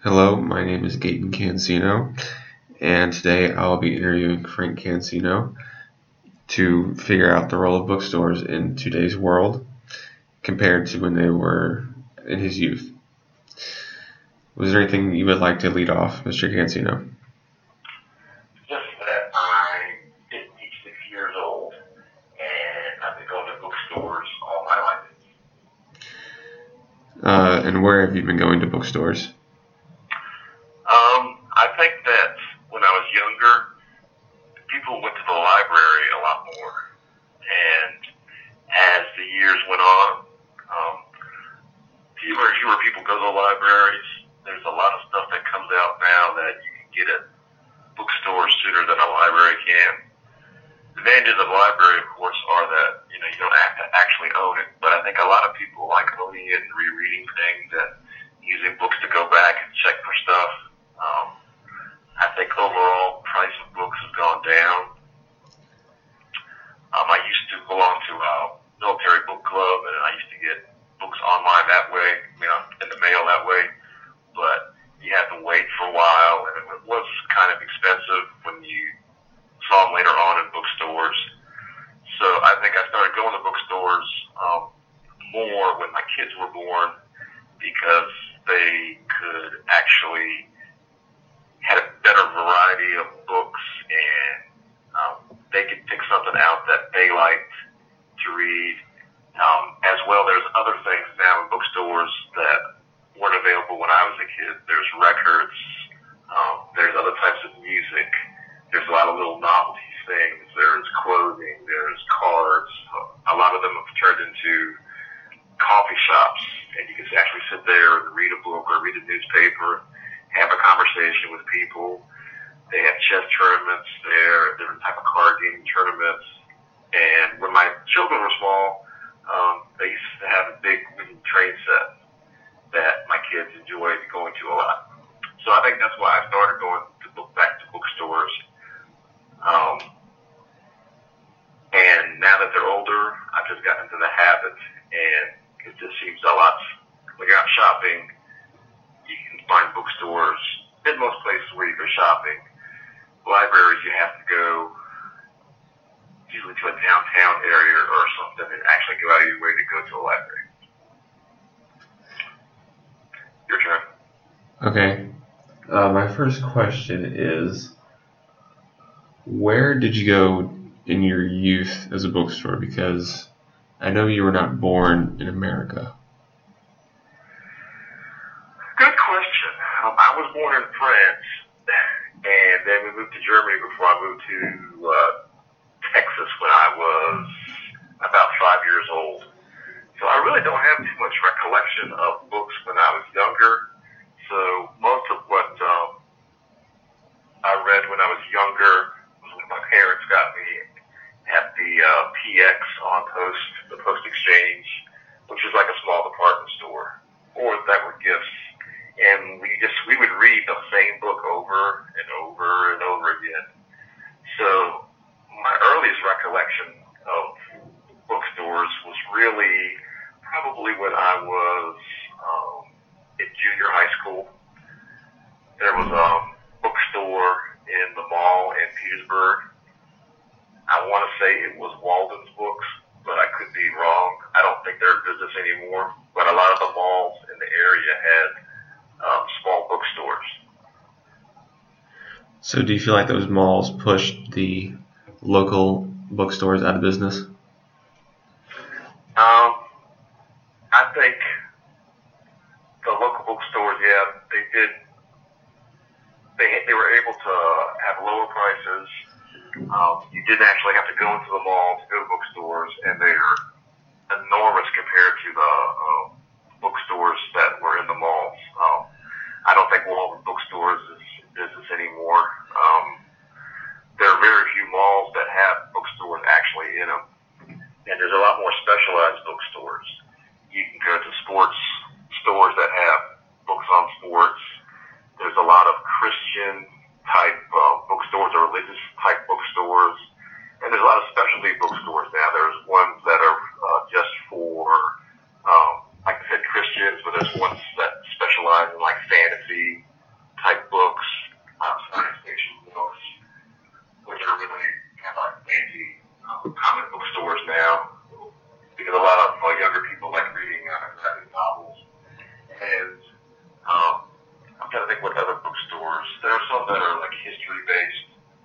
Hello, my name is Gaten Cancino, and today I'll be interviewing Frank Cancino to figure out the role of bookstores in today's world compared to when they were in his youth. Was there anything you would like to lead off, Mr. Cancino? Just that I'm 56 years old and I've been going to bookstores all my life. And where have you been going to bookstores? I think that when I was younger, people went to the library a lot more. And as the years went on, fewer and fewer people go to the libraries. There's a lot of stuff that comes out now that you can get at bookstores sooner than a library can. The advantages of a library, of course, are that, you don't have to actually own it. But I think a lot of people like owning it and rereading things and using books to go back and check for stuff. I think overall price of books has gone down. I used to belong to a military book club, and I used to get books online that way, in the mail that way. But you had to wait for a while, and it was kind of expensive when you saw them later on in bookstores. So I think I started going to bookstores more when my kids were born because they could actually had a better variety of books, and they could pick something out that they liked to read. As well, there's other things now in bookstores that weren't available when I was a kid. There's records, there's other types of music, there's a lot of little novelty things, there's clothing, there's cards. A lot of them have turned into coffee shops, and you can actually sit there and read a book or read a newspaper, have a conversation with people. They have chess tournaments there, different type of card game tournaments. And when my children were small, they used to have a big wooden train set that my kids enjoyed going to a lot. So I think that's why I started going back to bookstores. And now that they're older, I've just gotten into the habit, and it just seems a lot. When you're out shopping, you can find bookstores in most places where you go shopping. Libraries, you have to go usually to a downtown area or something and actually go out of your way to go to a library. Your turn. Okay. My first question is, where did you go in your youth as a bookstore? Because I know you were not born in America. Good question. I was born in France, and then we moved to Germany before I moved to Texas when I was about 5 years old. So I really don't have too much recollection of books when I was younger. So most of what I read when I was younger was when my parents got me at the PX on the Post Exchange, which is like a small department store, or that were gifts. And we would read the same book over and over and over again. So my earliest recollection of bookstores was really probably when I was in junior high school. There was a bookstore in the mall in Petersburg. I want to say it was Walden's Books, but I could be wrong. I don't think they're in business anymore. But a lot of the malls in the area had small bookstores. So do you feel like those malls pushed the local bookstores out of business? I think the local bookstores, yeah, they did. They were able to have lower prices. You didn't actually have to go into the mall to go to bookstores, and they're enormous compared to the bookstores that were in the malls. I don't think Walden Bookstores is in business anymore. There are very few malls that have bookstores actually in them, and there's a lot more specialized bookstores. You can go to sports stores that have books on sports. There's a lot of Christian type bookstores or religious type bookstores, and there's a lot of specialty bookstores now. There's ones that are just for, like I said, Christians, but there's ones that specialize in like fantasy type books, science fiction books, which are really kind of like fancy comic book stores now, because a lot of younger people like reading graphic novels. And I'm trying to think what other bookstores. There are some that are like history based.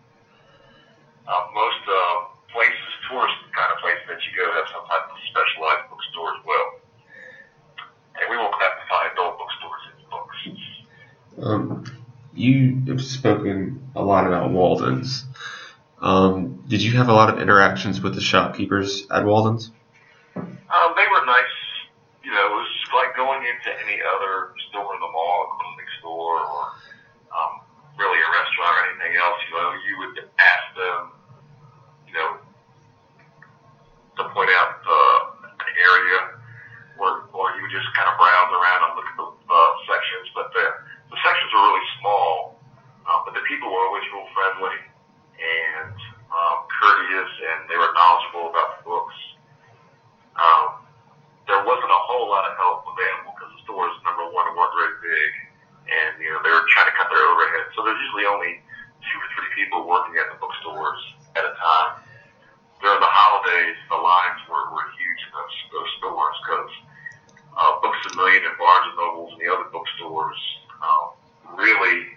Most places, tourist kind of places that you go, have some type of specialized bookstore as well. And we won't have to find adult bookstores in books. You have spoken a lot about Walden's. Did you have a lot of interactions with the shopkeepers at Walden's? They were nice. You know, it was like going into any other store in the mall, a clothing store, or really a restaurant or anything else. You know, you would ask them, you know, to point out an area, or you would just kind of browse around and look at the sections. But the sections were really small, but the people were always real friendly and courteous, and they were knowledgeable about the books. There wasn't a whole lot of help available because the stores, number one, weren't very big, and you know they were trying to cut their overhead. So there's usually only 2 or 3 people working at the bookstores at a time. During the holidays, the lines were huge in those stores because Books A Million and Barnes and Nobles and the other bookstores really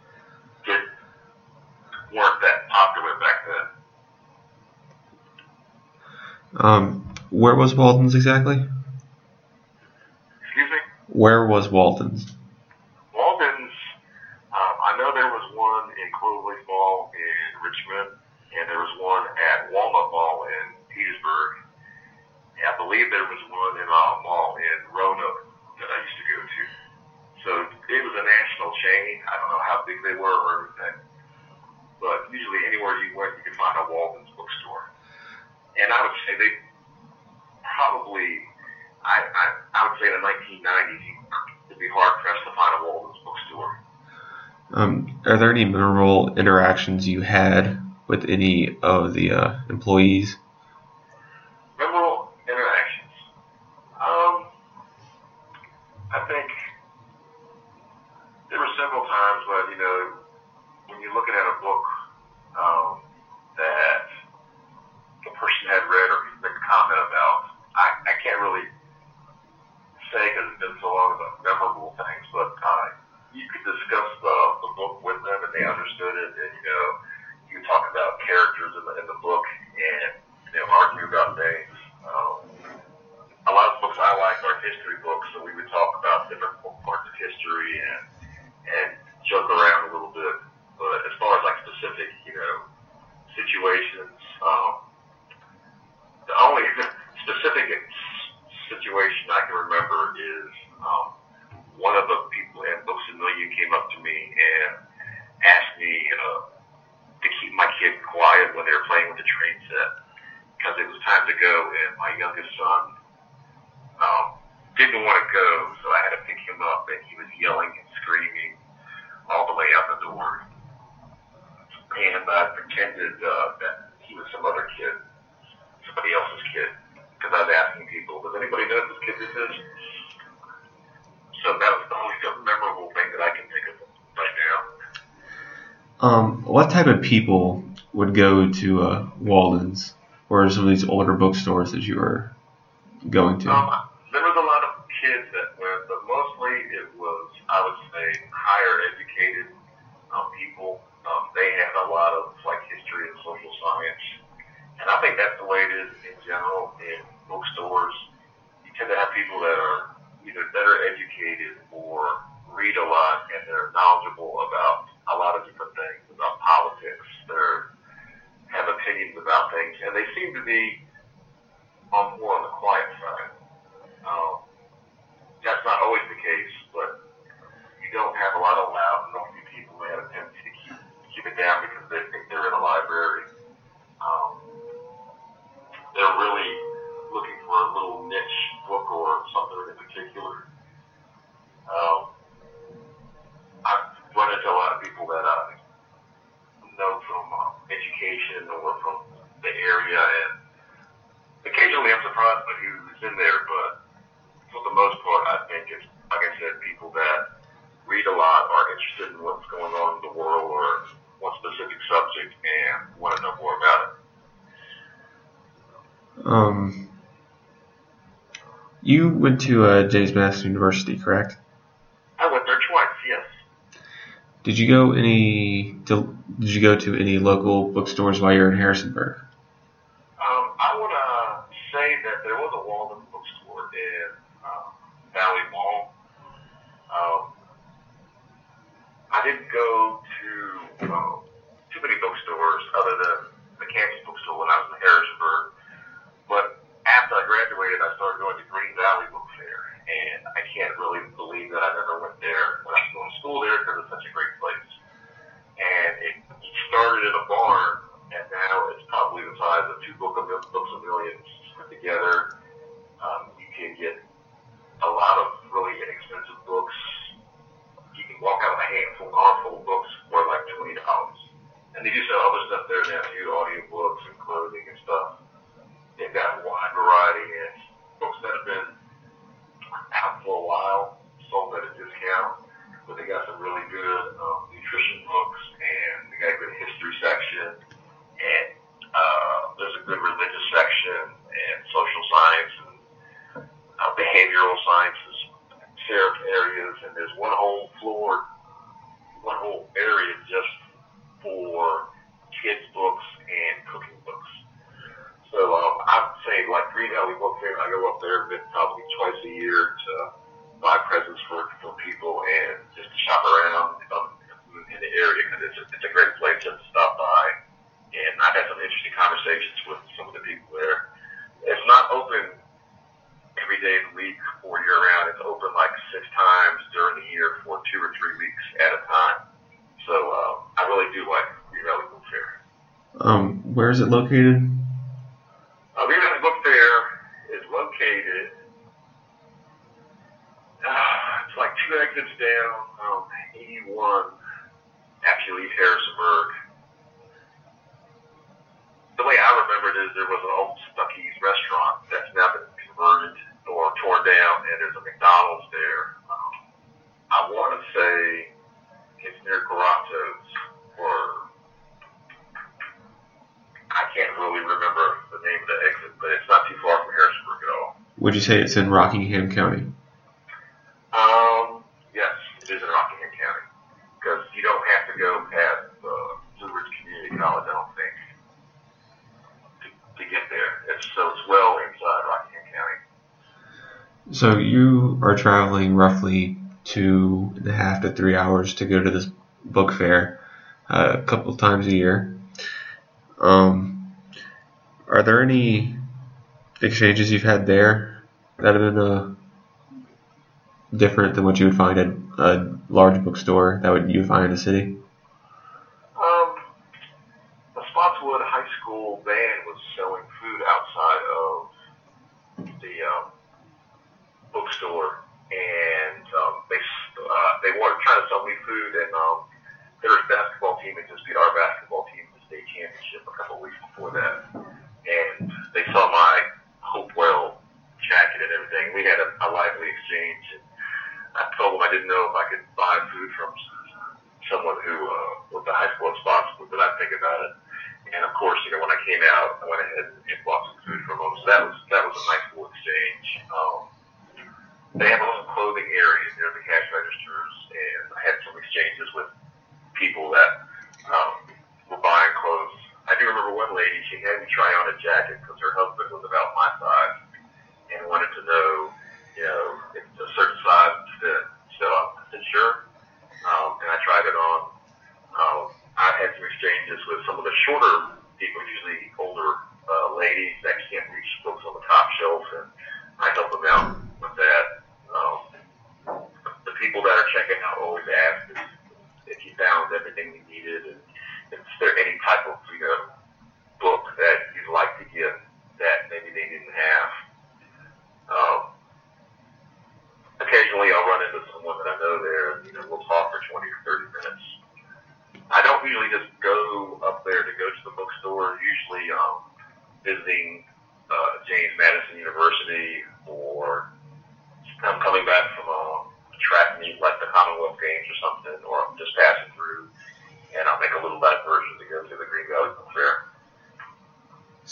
weren't that popular back then. Where was Walden's exactly? Excuse me? Where was Walden's? Walden's, I know there was one in Cloverleaf Mall in Richmond, and there was one at Walnut Mall in Petersburg. And I believe there was one in a mall in Roanoke that I used to go to. So it was a national chain. I don't know how big they were or anything. But usually anywhere you went, you could find a Walden's bookstore. And I would say they probably, I would say in the 1990s, it'd be hard pressed to find a Walden's bookstore. Are there any memorable interactions you had with any of the employees? Memorable interactions. I think there were several times when, you know, when you're looking at a book that the person had read or made a comment about, I can't really say because it's been so long about memorable things, but you could discuss the book with them and they understood it, and you know, you could talk about characters in the book and you know, argue about things. A lot of books I like are history books, so we would talk about different parts of history and joke around a little bit. But as far as like specific, you know, situations, the only specific situation I can remember is one of the people at Books A Million came up to me and asked me to keep my kid quiet when they were playing with the train set because it was time to go, and my youngest son didn't want to go, so I had to pick him up, and he was yelling and screaming all the way out the door. And I pretended that he was some other kid, somebody else's kid, because I was asking people, does anybody know this kid this is? So that was the only memorable thing that I can think of right now. What type of people would go to Walden's or some of these older bookstores that you were going to? There was a lot of kids that went, but mostly it was, I would say, higher educated people. They had a lot of like history and social science, and I think that's the way it is in general in bookstores. You tend to have people that are either better educated or read a lot, and they're knowledgeable about a lot of different things, about politics. They have opinions about things, and they seem to be more on the quiet side. That's not always the case, but you don't have a lot of loud, noisy people who have a tendency to keep it down because they think they're in a library. They're really looking for a little niche book or something in particular. I've run into a lot of people that I know from education or from the area, and occasionally I'm surprised interested in what's going on in the world or one specific subject and want to know more about it. You went to James Madison University, correct? I went there twice, yes. Did you go to any local bookstores while you were in Harrisonburg? I want to say that there was a Walden bookstore in Valley Mall. I didn't go to too many bookstores other than the campus bookstore when I was in Harrisonburg. But after I graduated, I started going to Green Valley Book Fair, and I can't really believe that I never went there when I was going to school there because it's such a great place. And it started in a barn, and now it's probably the size of two books of millions put together. You can get a lot of really inexpensive books. You can walk out with an armful of books for like $20. And they do sell other stuff there now too, audiobooks and clothing and stuff. They've got a wide variety of books that have been out for a while, sold at a discount, but they got some really good nutrition books, and they got a good history section, and there's a good religious section, and social science and behavioral sciences areas, and there's one whole area just for kids' books and cooking books. So I'd say like Green Valley Book Fair, I go up there probably twice a year to buy presents for people and just to shop around in the area because it's a great place to stop by. And I've had some interesting conversations with some of the people there. It's not open every day of the week or year round. It's open like 6 times during the year for 2 or 3 weeks at a time. So I really do like Green Valley Book Fair. Where is it located? Green Valley Book Fair is located, it's like 2 exits down, 81, actually Harrisonburg. The way I remember it is there was an old Stuckey's restaurant that's now been converted or torn down, and there's a McDonald's there. I want to say it's near Garato's, or I can't really remember the name of the exit, but it's not too far from Harrisonburg at all. Would you say it's in Rockingham County? Yes, it is in Rockingham County, because you don't have to go past Blue Ridge Community College, I don't think, to get there. It's well inside Rockingham County. So you are traveling roughly 2.5 to 3 hours to go to this book fair a couple of times a year. Are there any exchanges you've had there that have been different than what you would find at a large bookstore that you would find in a city? The Spotswood High School band was selling food outside of the bookstore, and they were trying to sell me food, and there was a basketball team that just beat our basketball team in the state championship a couple of weeks before that, and they saw my Hopewell jacket and everything. We had a lively exchange, and I told them I didn't know if I could buy food from someone who was the high school at Spotswood, but I'd think about it. And of course, when I came out, I went ahead and bought some food from them. So that was a nice little exchange. They have a little clothing area near the cash registers, and I had some exchanges with people that were buying clothes. I do remember one lady, she had me try on a jacket because her husband was about my size and wanted to know, if a certain size would fit. So I said, sure. And I tried it on. I had some exchanges with some of the shorter people, usually older ladies that can't reach books on the top shelf, and I help them out with that. The people that are checking out always ask if you found everything you needed, and is there any type of book that you'd like to get that maybe they didn't have. Occasionally I'll run into someone that I know there,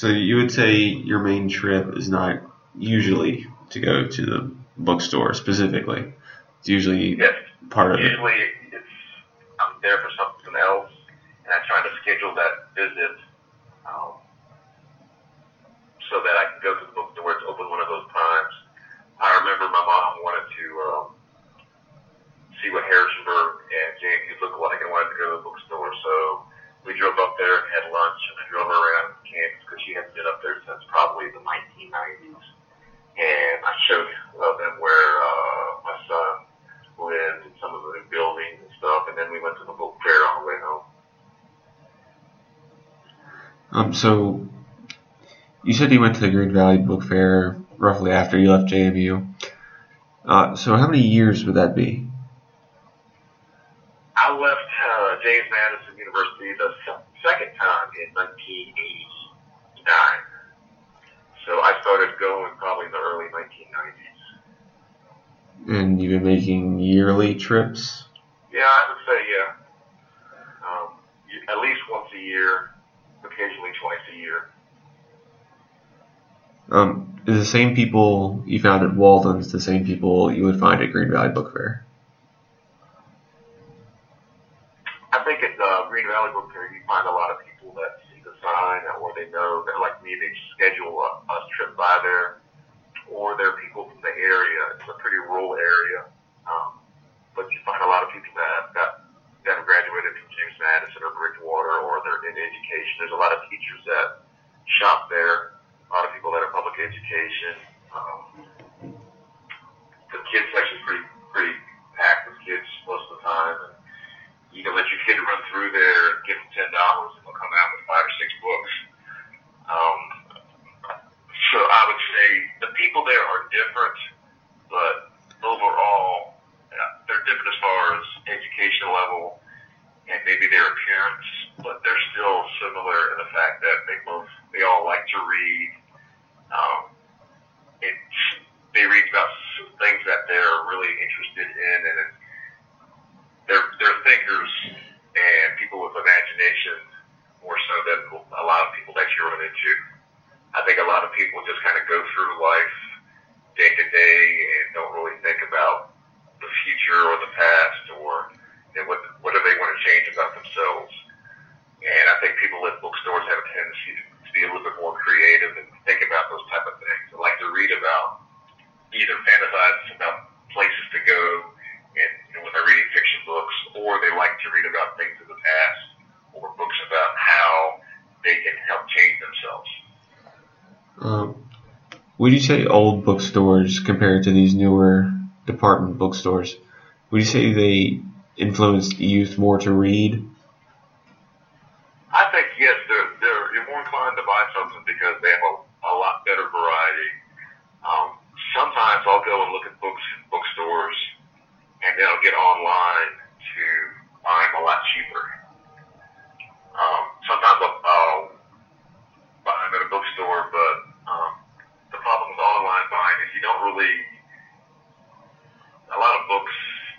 So you would say your main trip is not usually to go to the bookstore specifically. It's usually Yes. part of it. Usually I'm there for something else, and I'm trying to schedule that visit so that I can go to the bookstore where it's open one of those times. I remember my mom wanted to see what Harrisonburg and JMU looked like and wanted to go to the bookstore. So we drove up there and had lunch, and I drove her around campus because she hadn't been up there since probably the 1990s. And I showed them where my son lived and some of the new buildings and stuff, and then we went to the book fair on the way home. So you said you went to the Green Valley Book Fair roughly after you left JMU. So how many years would that be? I left James Madison University the second time in 1989. So I started going probably in the early 1990s. And you've been making yearly trips? Yeah, I would say, yeah. At least once a year, occasionally twice a year. Is the same people you found at Walden's the same people you would find at Green Valley Book Fair? I think at Green Valley Book Fair, you find a lot of people that see the sign, or they know, they're like me, they schedule a trip by there, or they're people from the area. It's a pretty rural area, but you find a lot of people that have graduated from James Madison or Bridgewater, or they're in education. There's a lot of teachers that shop there, a lot of people that are public education. The kids section is pretty packed with kids most of the time. And you can let your kid run through there and give them $10 and they'll come out with 5 or 6 books. So I would say the people there are different, but overall, they're different as far as education level and maybe their appearance, but they're still similar in the fact that they all like to read. They read about things that they're really interested in, and they're thinkers and people with imagination more so than a lot of people that you run into. I think a lot of people just kind of go through life day to day and don't really think about the future or the past or what do they want to change about themselves. And I think people at bookstores have a tendency to be a little bit more creative and think about those type of things. They like to read about, either fantasize about places to go and when they're reading fiction books, or they like to read about things in the past or books about how they can help change themselves. Would you say old bookstores compared to these newer department bookstores, would you say they influenced youth more to read? I think yes, you're more inclined to buy something because they have a lot better variety. Sometimes I'll go and look at books in bookstores, and then I'll get online to buy them a lot cheaper. Sometimes I'll buy them at a bookstore, but the problem with online buying is you don't really. A lot of books,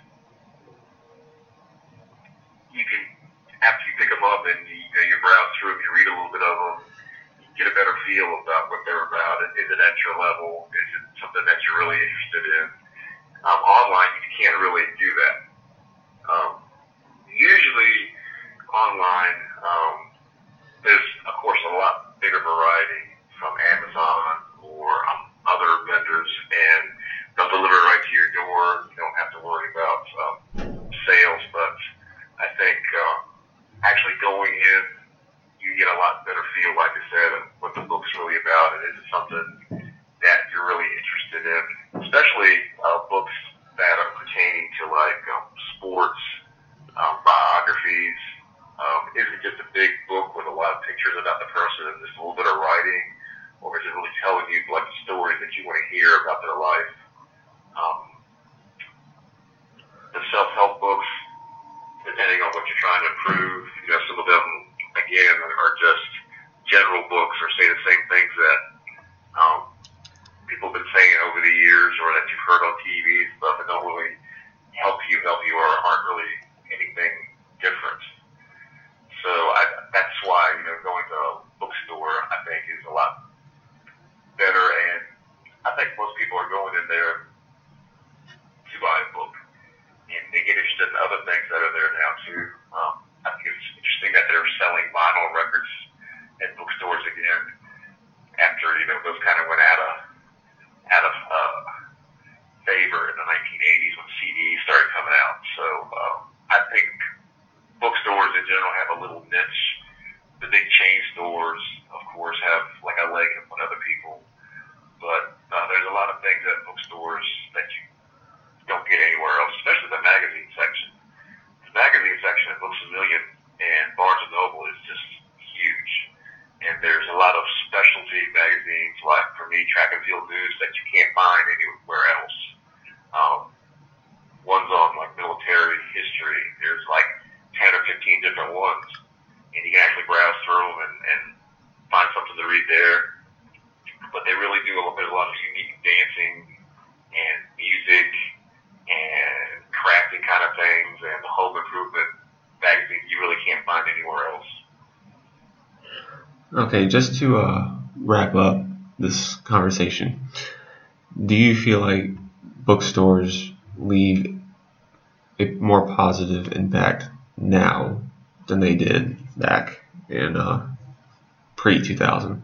you can, after you pick them up and you browse through them, you read a little bit of them, you get a better feel about what they're about. Is it at your level? Is it something that you're really interested in? Online, you can't really do that. Usually, online, there's, of course, a lot bigger variety from Amazon or other vendors, and they'll deliver it right to your door. You don't have to worry about sales, but I think actually going in, you get a lot better feel, like I said, of what the book's really about, and is it something that you're really interested in, especially books that are pertaining to like sports, biographies. Is it just a big book with a lot of pictures about the person and just a little bit of writing, or is it really telling you like the stories that you want to hear about their life? The self-help books, depending on what you're trying to improve, some of them, again, are just general books or say the same things that people have been saying over the years or that you've heard on TV and stuff that don't really help you or aren't really anything different. So that's why, going to a bookstore, I think, is a lot other things that are there now too. I think it's interesting that they're selling vinyl records at bookstores again after those kind of went out of favor in the 1980s when CDs started coming out. So I think bookstores in general have a little niche. The big chain stores, of course, have like a leg up on other people. But there's a lot of things at bookstores that you don't get anywhere else, especially the magazine section. The magazine section at Books A Million and Barnes & Noble is just huge. And there's a lot of specialty magazines, like, for me, Track and Field News, that you can't find anywhere else. Ones on, like, military history. There's, like, 10 or 15 different ones. And you can actually browse through them and find something to read there. But they really do a lot of unique dancing and music and crafting kind of things, and the home improvement magazine you really can't find anywhere else. Okay, just to wrap up this conversation, do you feel like bookstores leave a more positive impact now than they did back in pre-2000?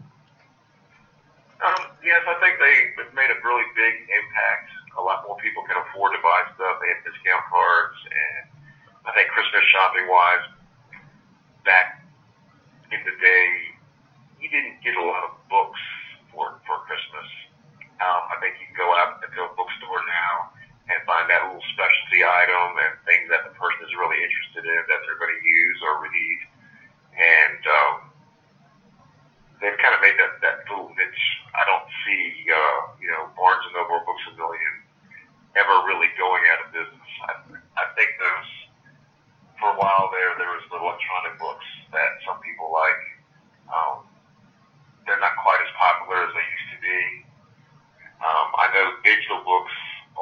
Yes, I think they've made a really big impact. A lot more people can afford to buy stuff. They have discount cards, and I think Christmas shopping-wise, back in the day, you didn't get a lot of books for Christmas. I think you can go out into a bookstore now and find that little specialty item and things that the person is really interested in that they're going to use or read. And they've kind of made that little niche. I don't see, Barnes & Noble or Books A Million ever really going out of business. I think for a while there was the electronic books that some people like. They're not quite as popular as they used to be. I know digital books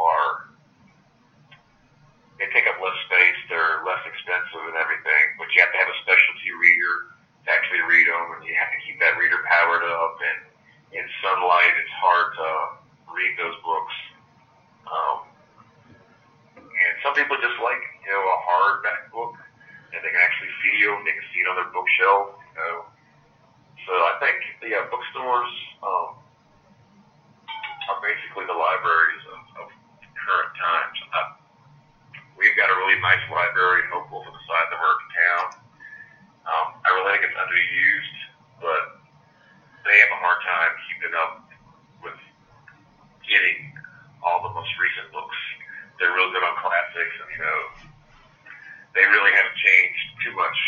they take up less space, they're less expensive and everything, but you have to have a specialty reader to actually read them, and you have to keep that reader powered up, and in sunlight it's hard to read those books. And some people just like, a hardback book, and they can actually feel, they can see it on their bookshelf, So I think, bookstores are basically the libraries of current times. We've got a really nice library in Hopewell for the size of our town. I really think it's underused, but they have a hard time keeping up with getting all the most recent books. They're real good on classics, and they really haven't changed too much.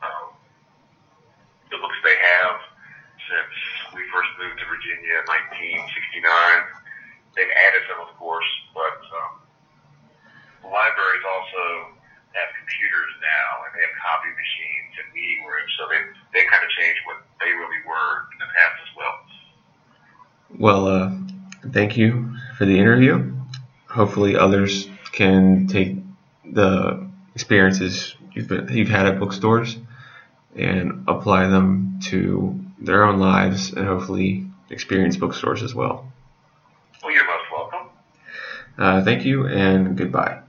The books they have since we first moved to Virginia in 1969. They've added some, of course, but libraries also have computers now, and they have copy machines and meeting rooms, so they kind of changed what they really were in the past as well. Well, thank you for the interview. Hopefully others can take the experiences you've had at bookstores and apply them to their own lives, and hopefully experience bookstores as well. Well, you're most welcome. Thank you, and goodbye.